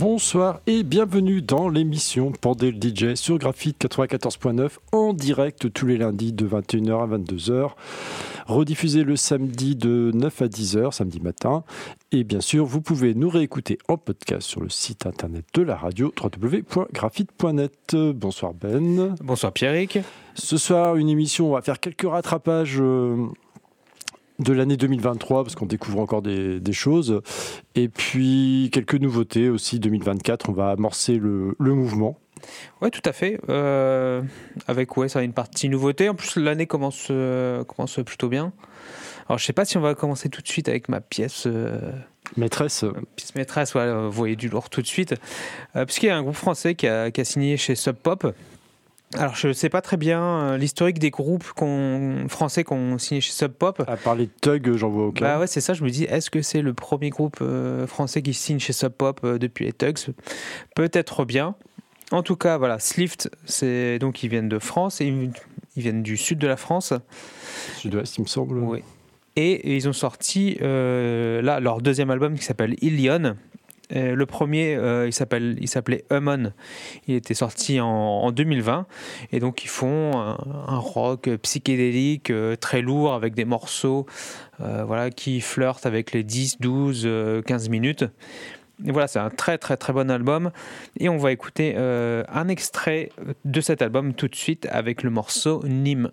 Bonsoir et bienvenue dans l'émission Pandé le DJ sur Graphite 94.9 en direct tous les lundis de 21h à 22h, rediffusé le samedi de 9 à 10h, samedi matin. Et bien sûr, vous pouvez nous réécouter en podcast sur le site internet de la radio www.graphite.net. Bonsoir Ben. Bonsoir Pierrick. Ce soir, une émission, on va faire quelques rattrapages de l'année 2023, parce qu'on découvre encore des choses. Et puis, quelques nouveautés aussi, 2024, on va amorcer le mouvement. Oui, tout à fait. Avec ça une partie nouveauté. En plus, l'année commence plutôt bien. Alors, je ne sais pas si on va commencer tout de suite avec ma pièce... Maîtresse. Pièce maîtresse, vous voyez du lourd tout de suite. Puisqu'il y a un groupe français qui a signé chez Sub Pop. Alors, je ne sais pas très bien l'historique des groupes français qui ont signé chez Sub Pop. À part les Thugs, j'en vois aucun. Bah ouais, c'est ça, je me dis, est-ce que c'est le premier groupe français qui signe chez Sub Pop depuis les Thugs ? Peut-être bien. En tout cas, voilà, Slift, donc ils viennent de France, et ils viennent du sud de la France. Sud-ouest, il me semble. Oui. Et ils ont sorti leur deuxième album qui s'appelle Ilion. Le premier, il s'appelait Hummon. Il était sorti en 2020. Et donc, ils font un rock psychédélique très lourd avec des morceaux qui flirtent avec les 10, 12, 15 minutes. Et voilà, c'est un très, très, très bon album. Et on va écouter un extrait de cet album tout de suite avec le morceau Nîmes.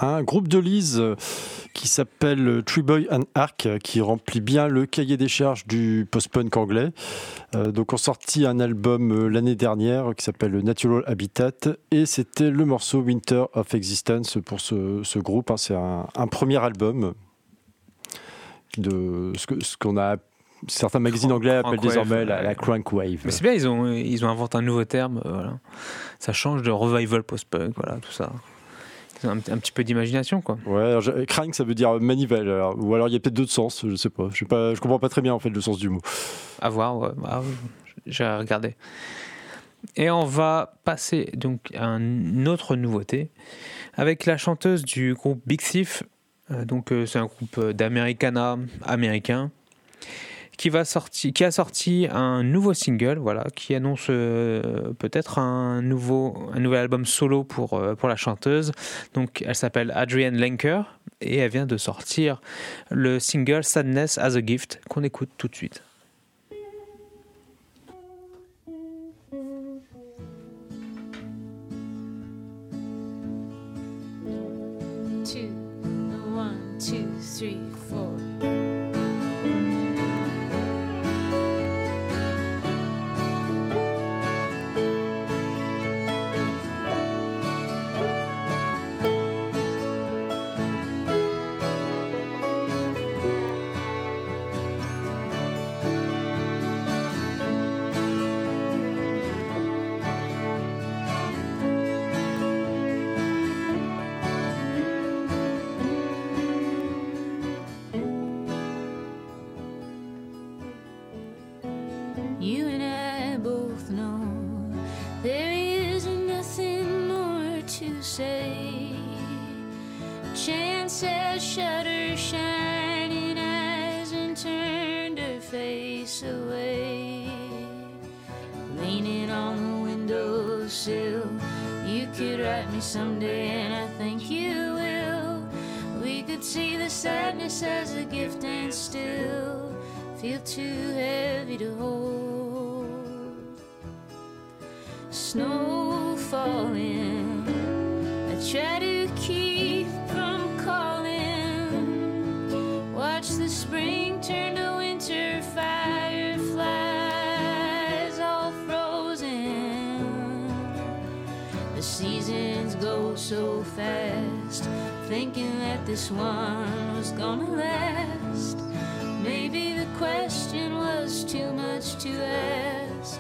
Un groupe de Leeds qui s'appelle Tree Boy and Ark, qui remplit bien le cahier des charges du post-punk anglais. Donc on sorti un album l'année dernière qui s'appelle Natural Habitat, et c'était le morceau Winter of Existence pour ce groupe. C'est un premier album de ce qu'on a... Certains magazines anglais appellent désormais la Crank Wave. Mais c'est bien, ils ont inventé un nouveau terme. Voilà. Ça change de revival post-punk, voilà, tout ça. Un petit peu d'imagination, quoi. Ouais, crank, ça veut dire manivelle, ou alors il y a peut-être d'autres sens, je sais pas. Je comprends pas très bien en fait le sens du mot. À voir, ouais. J'ai regardé. Et on va passer donc à une autre nouveauté avec la chanteuse du groupe Big Thief. C'est un groupe d'Americana américain qui a sorti un nouveau single, voilà, qui annonce peut-être un nouvel album solo pour la chanteuse. Donc elle s'appelle Adrienne Lenker et elle vient de sortir le single Sadness as a Gift qu'on écoute tout de suite. One, two, three, four. You and I both know there is nothing more to say. Chance has shut her shining eyes and turned her face away. Leaning on the windowsill, you could write me someday, and I think you will. We could see the sadness as a gift and still feel too heavy to hold. Snow falling, I try to keep from calling. Watch the spring turn to winter, fireflies all frozen. The seasons go so fast, thinking that this one was gonna last. Maybe the question was too much to ask.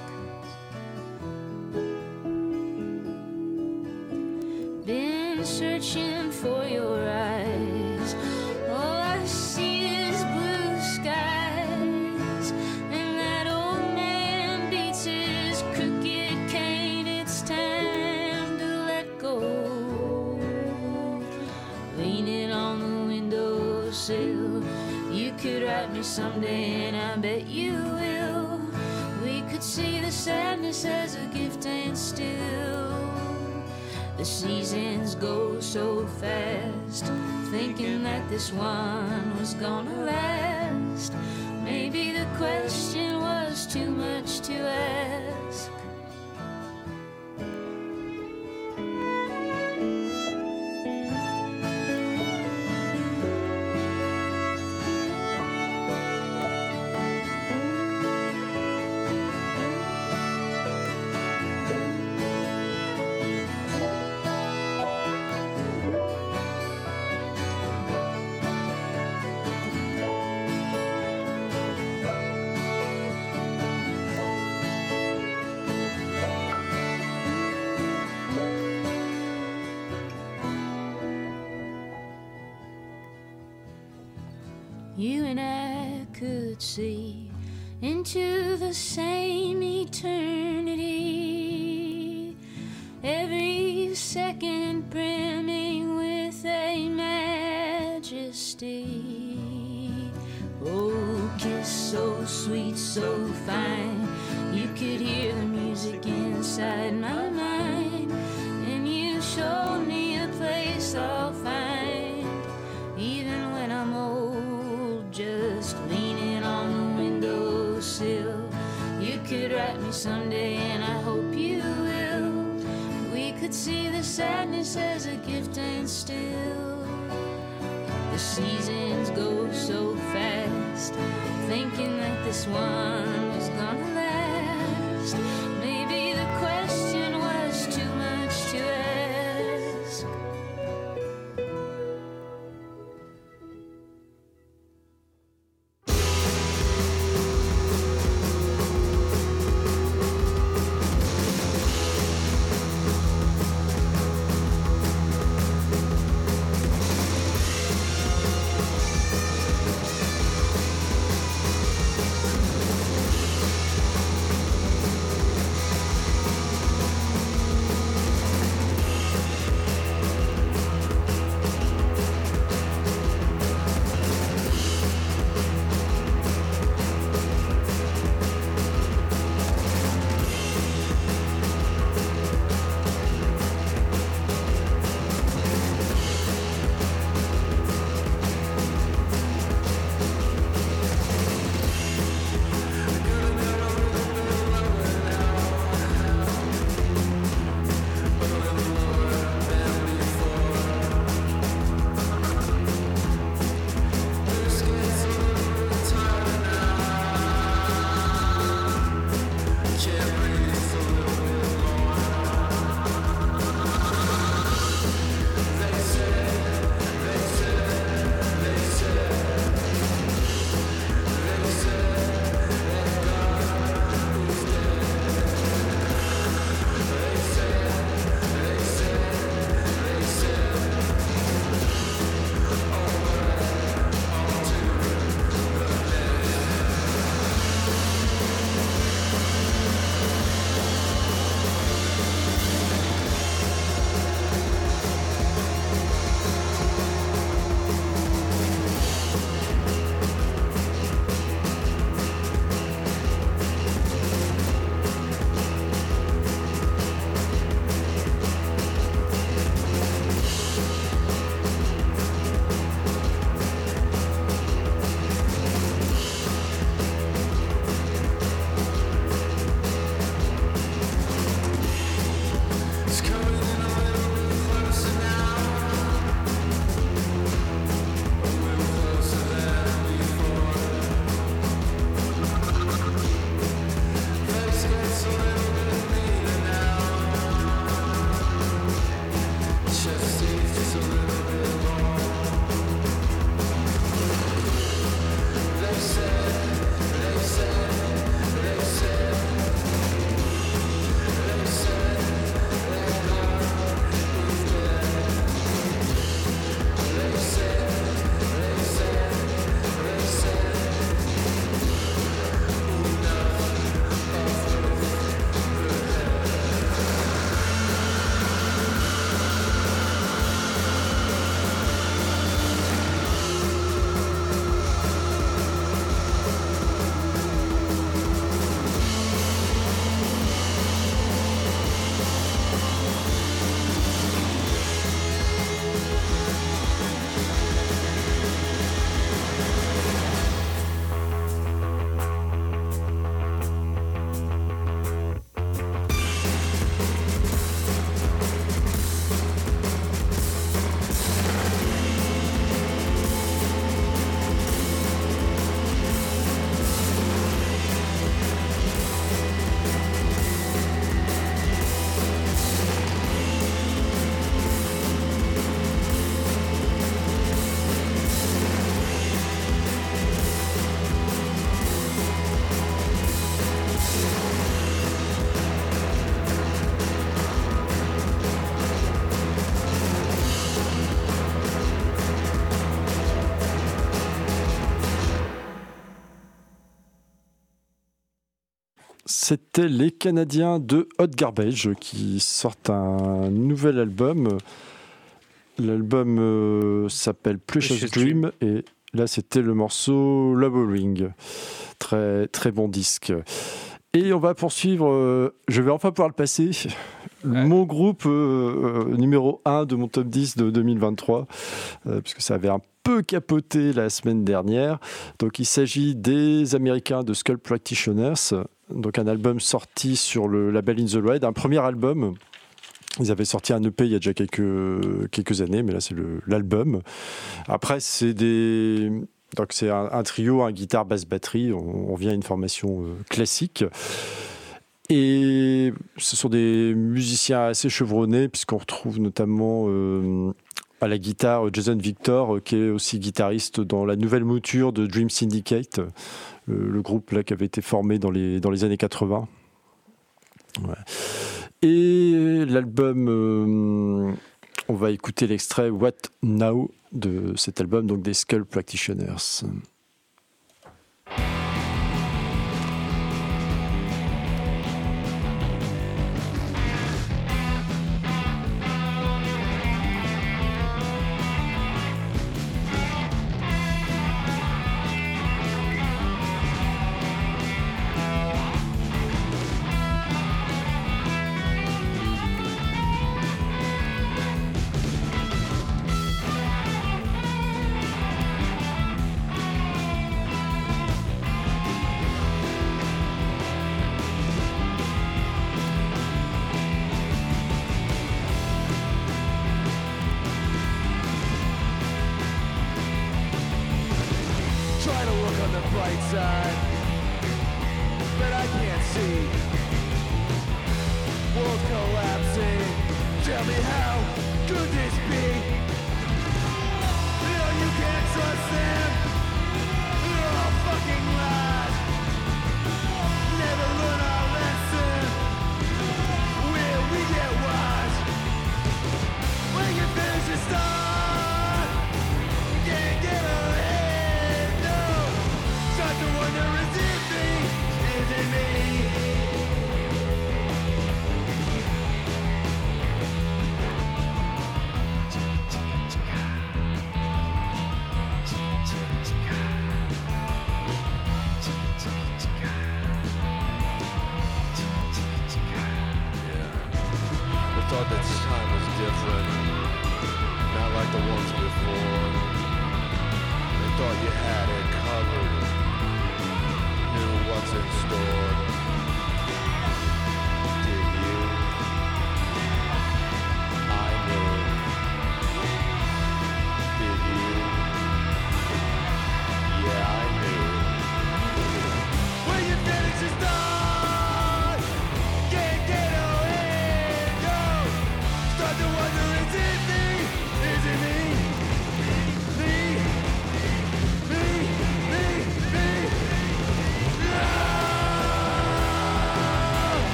Been searching for your eyes, all I see is blue skies, and that old man beats his crooked cane. It's time to let go. Leaning on the windowsill, you could write me someday, and I bet you will. We could see the sadness as a gift and still the seasons go so fast, thinking that this one was gonna last. Maybe the question was too much to ask. You and I could see into the same eternity, every second brimming with a majesty. Oh, kiss so sweet, so fine, you could hear the music inside my mind, and you showed me a place I'll find, even when I'm old, just leaning on the windowsill. You could write me someday, and I hope you will. We could could see the sadness as a gift, and still the seasons go so fast, thinking that this one was gonna last. Maybe the question was too much to ask. C'était les Canadiens de Hot Garbage qui sortent un nouvel album. L'album s'appelle Precious Dream et là c'était le morceau Laboring. Très, très bon disque. Et on va poursuivre, je vais enfin pouvoir le passer, mon groupe numéro 1 de mon top 10 de 2023, puisque ça avait un peu capoté la semaine dernière. Donc il s'agit des Américains de Skull Practitioners, donc un album sorti sur le label In The Ride, un premier album Ils avaient sorti un EP il y a déjà quelques années, mais là c'est l'album. Après donc c'est un trio, un guitare, basse, batterie. On vient à une formation classique. Et ce sont des musiciens assez chevronnés, puisqu'on retrouve notamment à la guitare Jason Victor, qui est aussi guitariste dans la nouvelle mouture de Dream Syndicate, le groupe là, qui avait été formé dans les années 80. Ouais. Et l'album, on va écouter l'extrait What Now de cet album, donc des Skull Practitioners.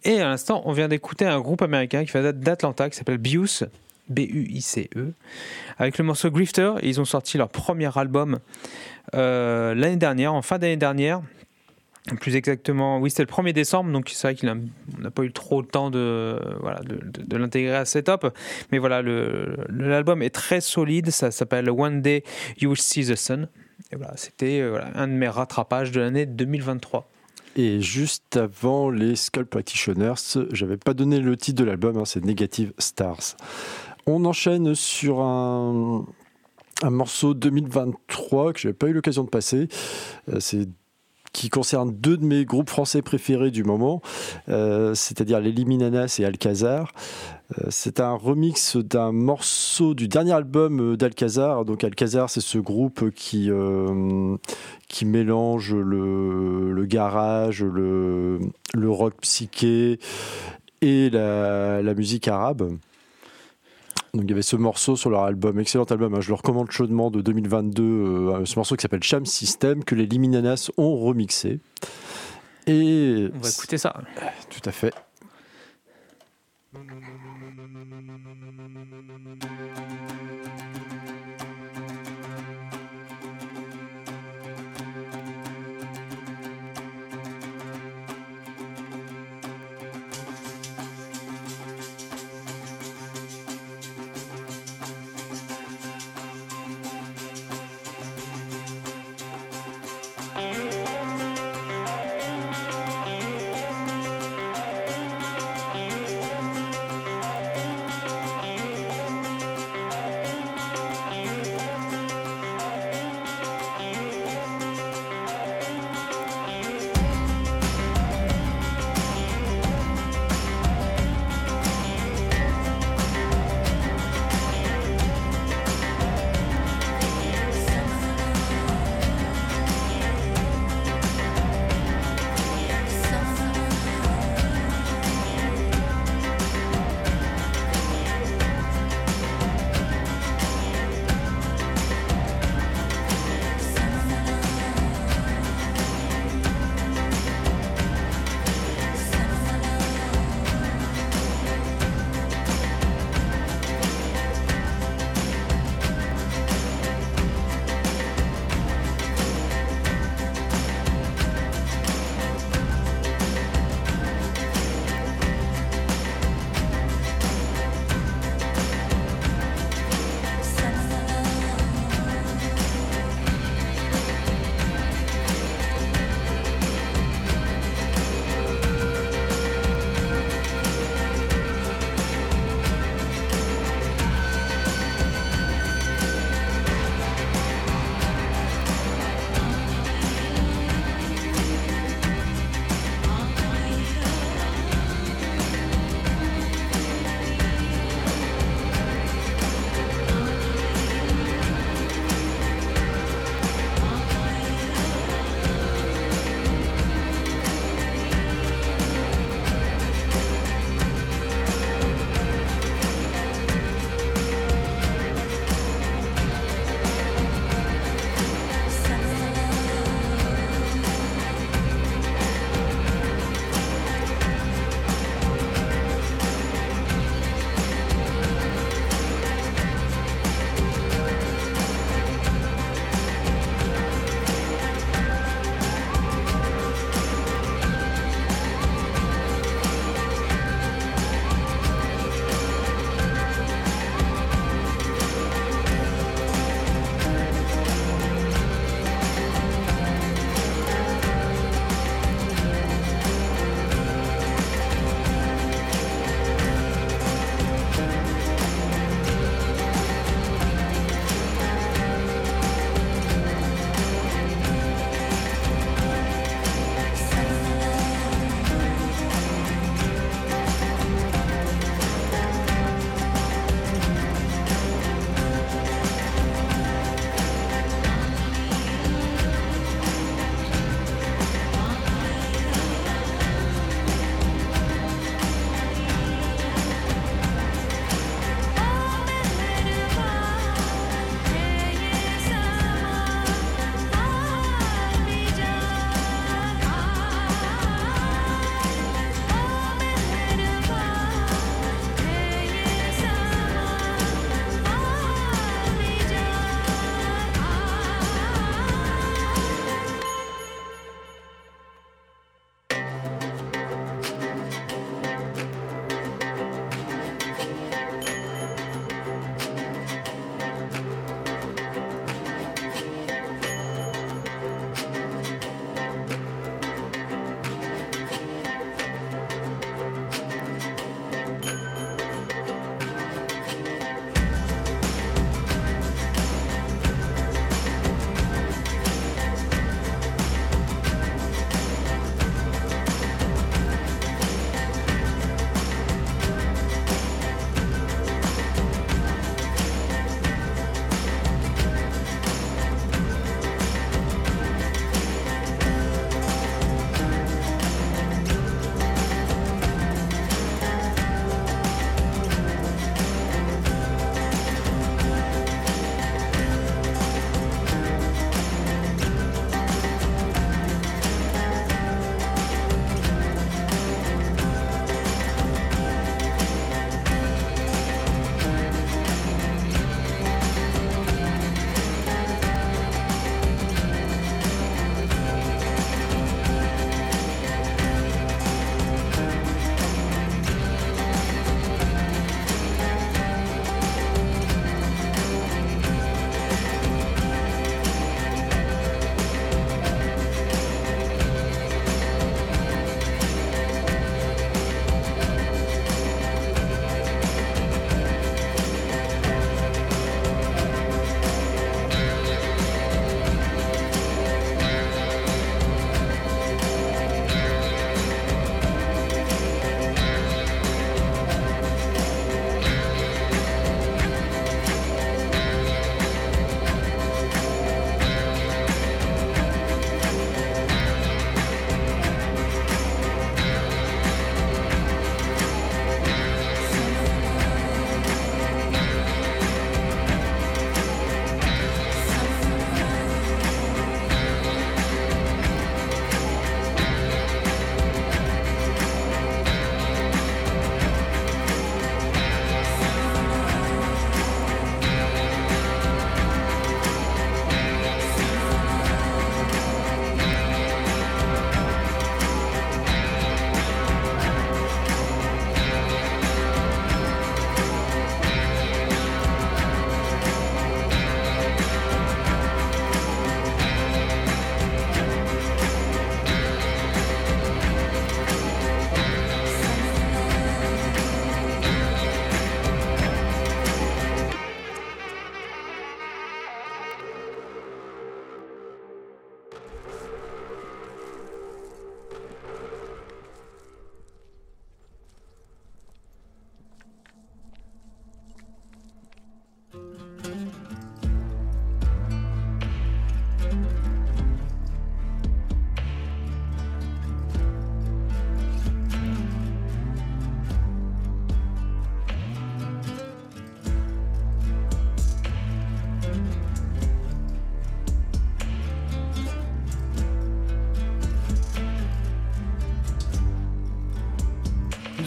Et à l'instant, on vient d'écouter un groupe américain qui fait d'Atlanta qui s'appelle Buice, B-U-I-C-E, avec le morceau Grifter. Et ils ont sorti leur premier album l'année dernière, en fin d'année dernière. Plus exactement, oui, c'était le 1er décembre, donc c'est vrai qu'on n'a pas eu trop le temps de l'intégrer à Setup. Mais voilà, l'album est très solide, ça s'appelle One Day You Will See the Sun. Et voilà, c'était un de mes rattrapages de l'année 2023. Et juste avant les Skull Practitioners, j'avais pas donné le titre de l'album, c'est Negative Stars. On enchaîne sur un morceau 2023 que j'avais pas eu l'occasion de passer. Qui concerne deux de mes groupes français préférés du moment, c'est-à-dire les Liminanas et Alcazar. C'est un remix d'un morceau du dernier album d'Alcazar. Donc Alcazar, c'est ce groupe qui mélange le garage, le rock psyché et la musique arabe. Donc il y avait ce morceau sur leur album, excellent album, je le recommande chaudement, de 2022, ce morceau qui s'appelle Sham System, que les Liminanas ont remixé. Et on va écouter ça. Tout à fait.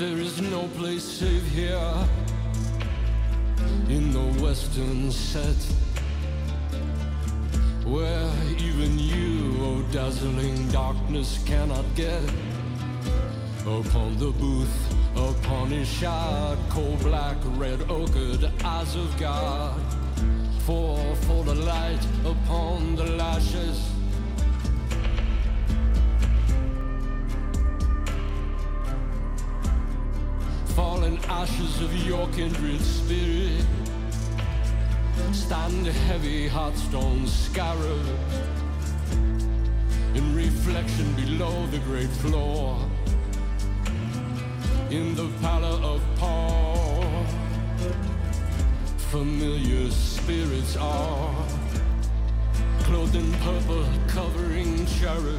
There is no place safe here in the western set, where even you, oh dazzling darkness, cannot get upon the booth, upon his shard, coal black, red ochred eyes of God, for the light upon the lashes. Fallen ashes of your kindred spirit stand heavy heartstones scarred in reflection below the great floor. In the pallor of Paul, familiar spirits are clothed in purple, covering cherub.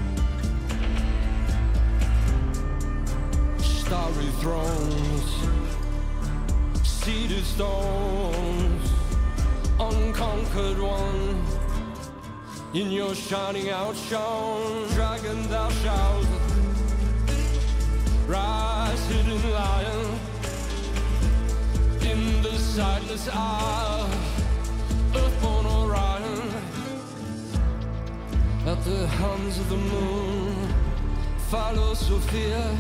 Starry thrones, seated stones, unconquered one. In your shining outshone, dragon thou shalt rise, hidden lion, in the sightless eye, earthborn Orion. At the hands of the moon, follow Sophia.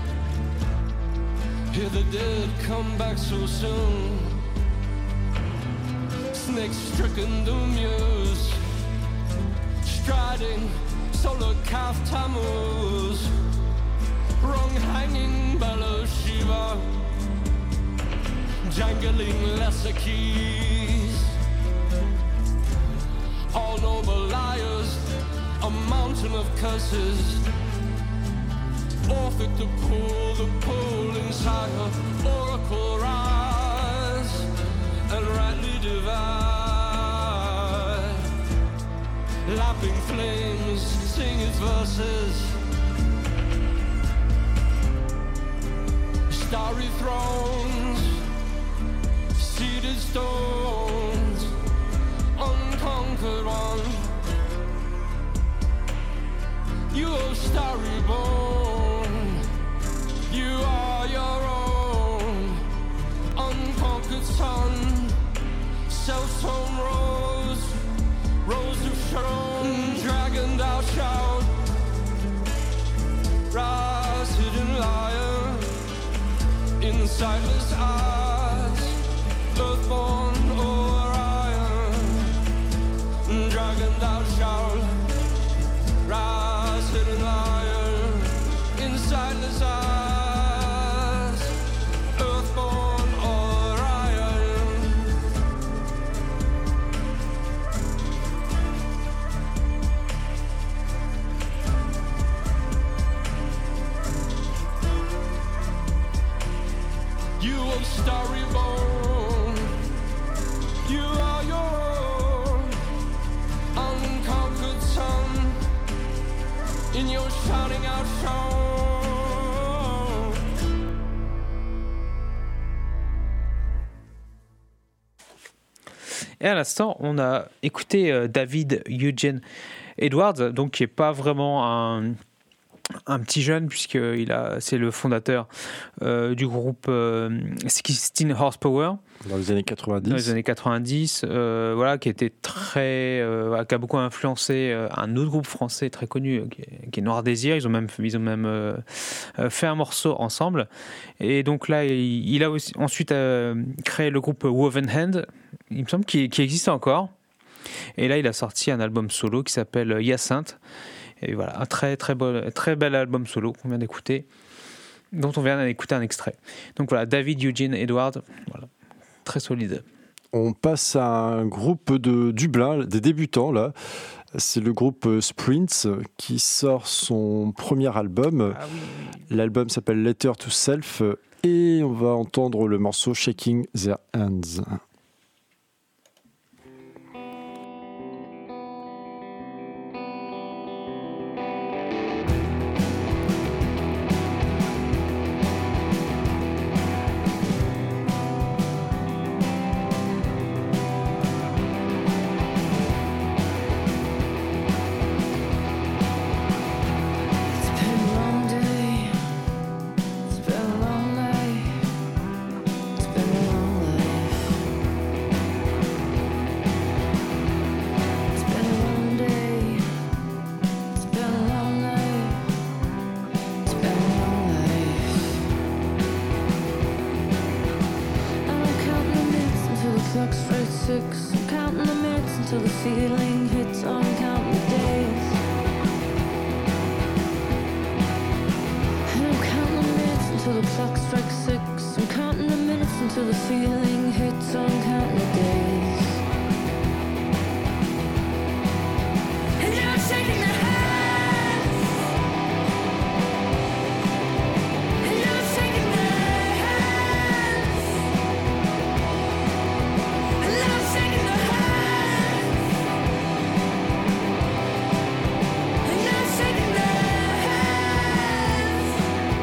Hear the dead come back so soon. Snake-stricken the muse, striding solar calf Tammuz. Wrong hanging bellows Shiva, jangling lesser keys. All noble liars, a mountain of curses. Orphic to pull the pole inside her. Oracle rise and rightly divide. Lapping flames sing its verses. Starry thrones, seated stones, unconquered one. You are starry born, you are your own, unconquered sun, self-sown rose, rose of Sharon, dragon thou shalt rise, hidden lion, in sightless eyes, earthborn Orion, dragon thou shalt rise, hidden lion, in sightless eyes, earthborn Orion. You of starry bone, you are your own, unconquered sun, in your shining outshone. Et à l'instant, on a écouté David Eugene Edwards, donc qui n'est pas vraiment un petit jeune, c'est le fondateur du groupe 16 Horsepower. Dans les années 90. Voilà, qui était qui a beaucoup influencé un autre groupe français très connu qui est Noir Désir. Ils ont même fait un morceau ensemble. Et donc là, il a aussi, ensuite créé le groupe Woven Hand, il me semble, qui existe encore. Et là, il a sorti un album solo qui s'appelle Hyacinthe. Et voilà, un très bel album solo qu'on vient d'écouter, dont on vient d'écouter un extrait. Donc voilà, David Eugene Edwards, voilà, très solide. On passe à un groupe de Dublin, des débutants là. C'est le groupe Sprints qui sort son premier album. Ah oui. L'album s'appelle Letter to Self et on va entendre le morceau Shaking Their Hands. It's been a long day, it's been a long straight six. I'm counting the minutes until the feeling hits. I'm counting the days. And I'm counting the minutes until the clock strikes six. I'm counting the minutes until the feeling hits. I'm counting the days. And you're shaking the hands. And you're shaking the hands. And I'm shaking the hands. And I'm shaking the hands.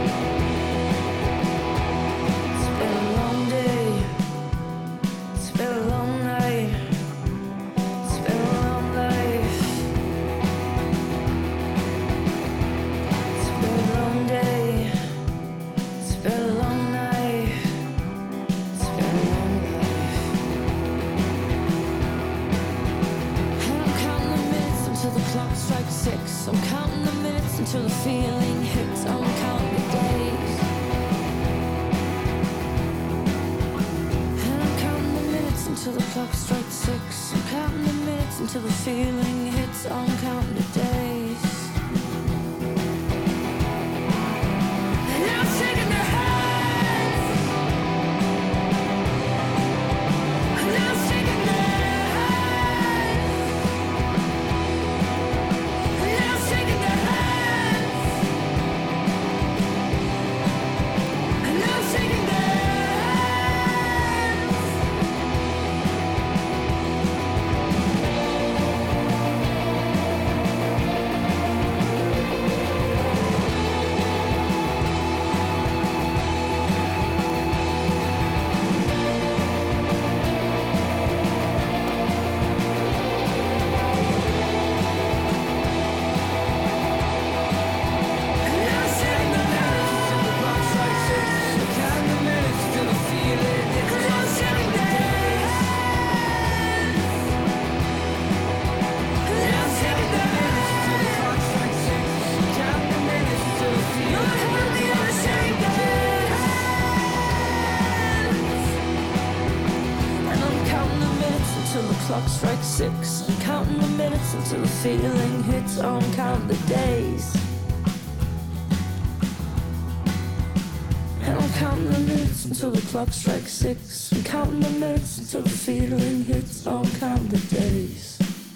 It's been a long day. It's been a long night. It's been a long life. It's been a long day. It's been a long night. It's been a long life. And I'm counting the minutes until the clock strikes six. I'm counting the minutes until the feeling hits. I'm counting the days. And I'm counting the minutes until the clock strikes six. I'm counting the minutes until the feeling hits. I'm counting the days. And I'm shaking the hands. And I'm shaking the hands. And I'm shaking the hands. And I'm shaking the hands. Clock strikes six. I'm counting the minutes until the feeling hits. I'm counting the days. And I'm counting the minutes until the clock strikes six. I'm counting the minutes until the feeling hits. I'm counting the days.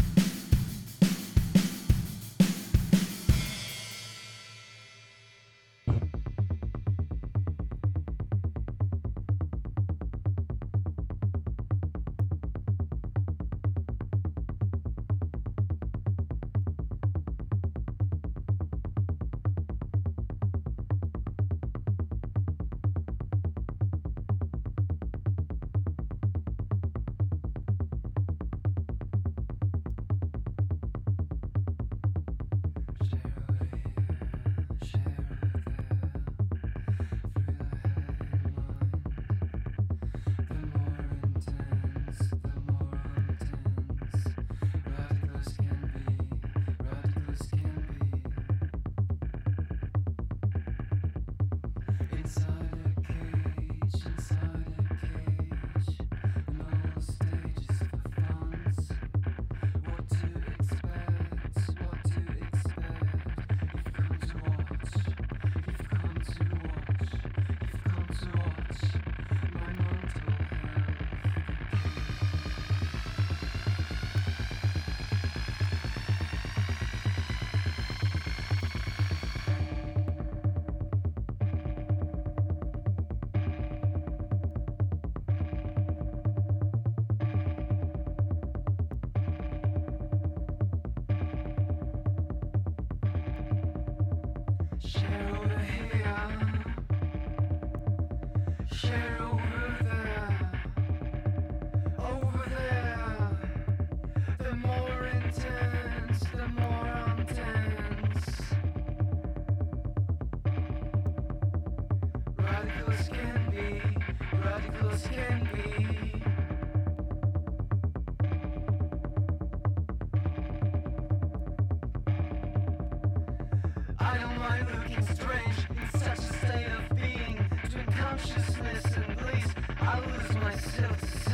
I don't mind looking strange in such a state of being. Between consciousness and bliss, I lose myself to sound.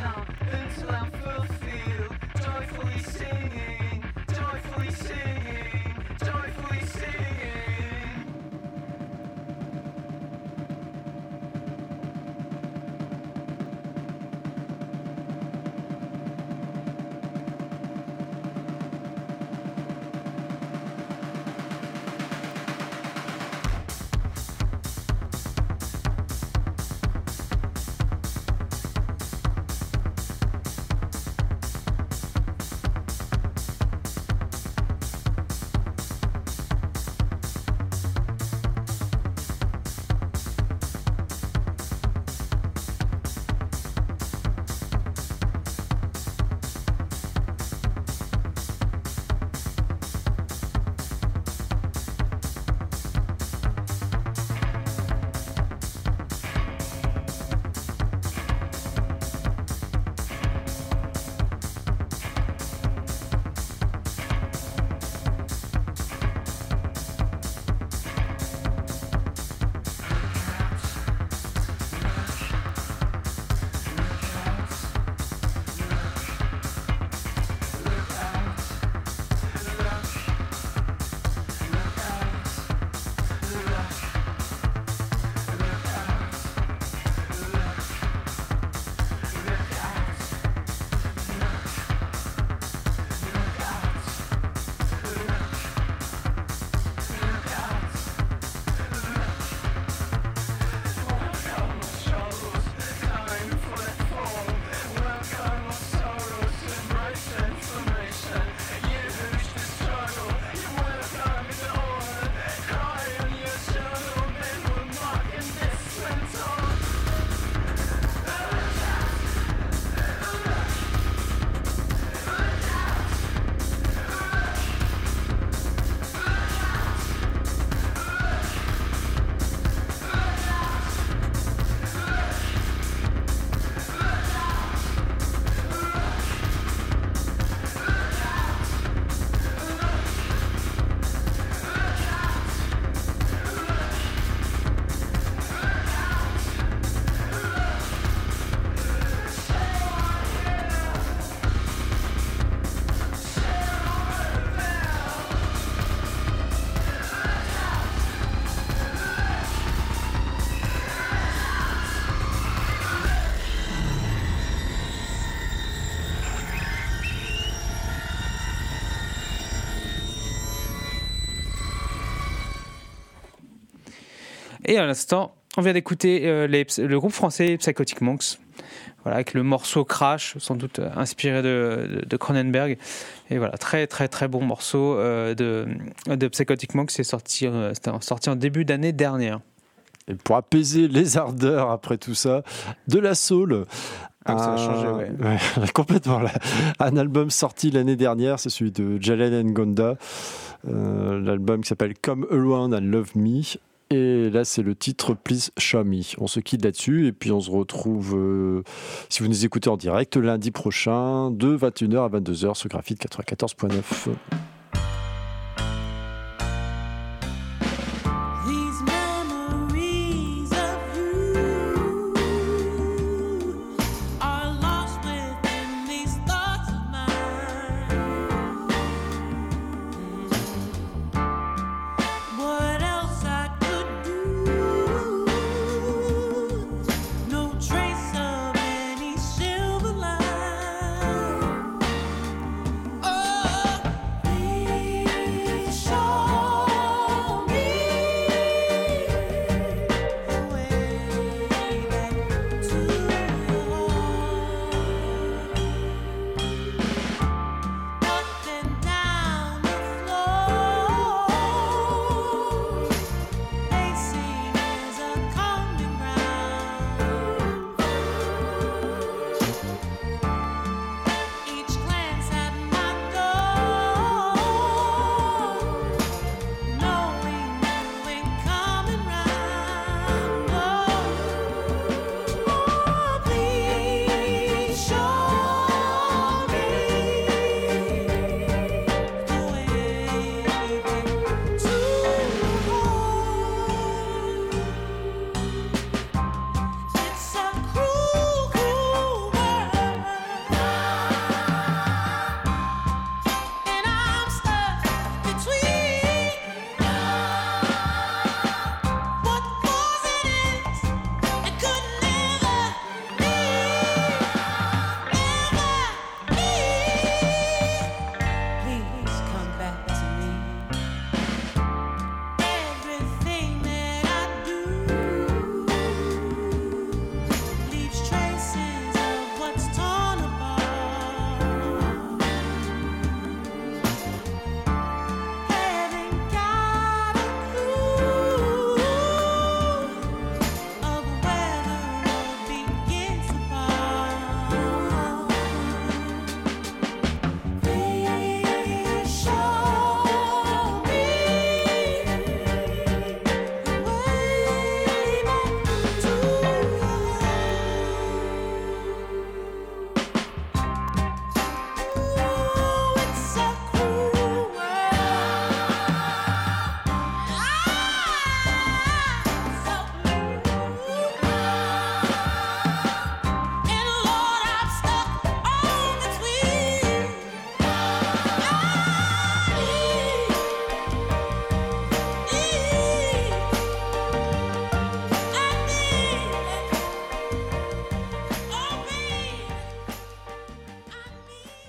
until I'm fulfilled. Joyfully singing, joyfully singing, joyfully singing. Et à l'instant, on vient d'écouter le groupe français Psychotic Monks, voilà, avec le morceau Crash, sans doute inspiré de Cronenberg. Et voilà, très très très bon morceau de Psychotic Monks, c'était sorti en début d'année dernière. Et pour apaiser les ardeurs après tout ça, de la soul. Ça a changé, ouais. Ouais, complètement. Là. Un album sorti l'année dernière, c'est celui de Jalen Ngonda. L'album qui s'appelle Come Around and Love Me. Et là, c'est le titre Please Show Me. On se quitte là-dessus et puis on se retrouve, si vous nous écoutez en direct, lundi prochain, de 21h à 22h sur Graphite 94.9.